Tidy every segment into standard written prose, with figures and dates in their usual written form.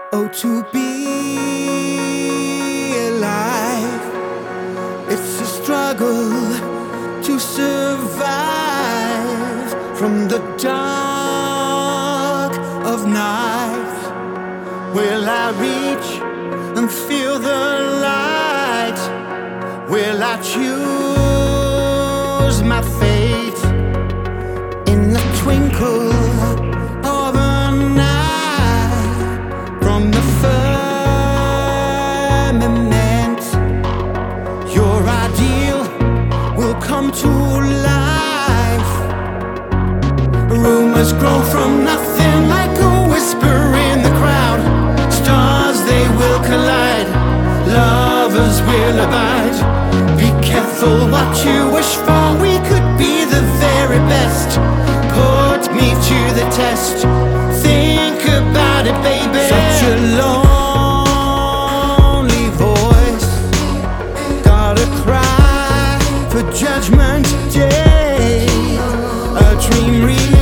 Oh, to be alive, it's a struggle to survive from the dark of night. Will I reach and feel the light? Will I choose my fate in the twinkle of an eye? From the firmament, your ideal will come to life. Rumors grow from nothing like a whisper in the crowd. Stars, they will collide. Lovers will abide. Be careful what you wish for. We could be the very best. Put me to the test. Think about it, baby. Such a lonely voice. Gotta cry for Judgment Day. A dream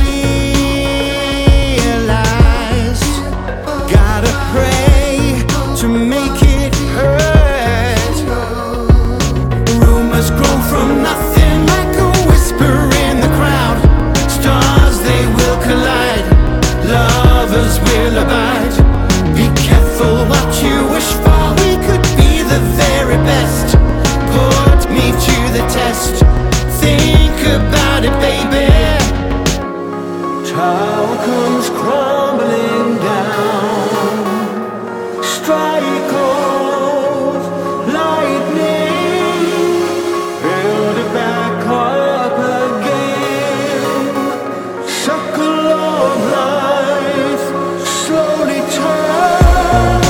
realized. Gotta pray to make it hurt. Rumors grow from nothing like a whisper in the crowd. Stars, they will collide. Lovers will abide. Be careful what you wish for. We could be the very best. Put me to the test. Think about it, baby. Tower comes crumbling down. Strike off lightning. Build it back up again. Circle of life slowly turns.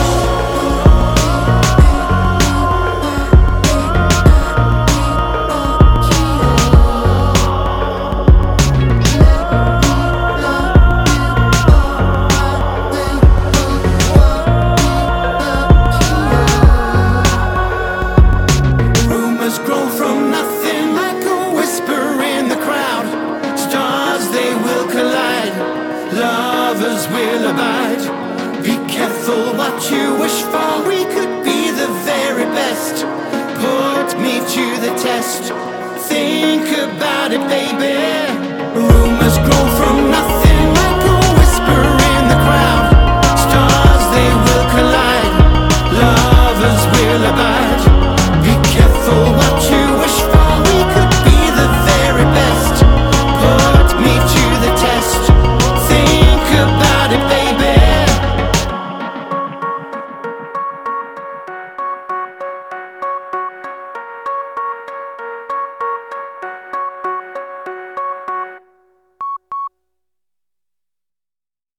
Rumors grow from nothing like a whisper in the crowd. Stars, they will collide. Lovers will abide. Be careful what you wish for. We could be the very best. Put me to the test. Think about it, baby.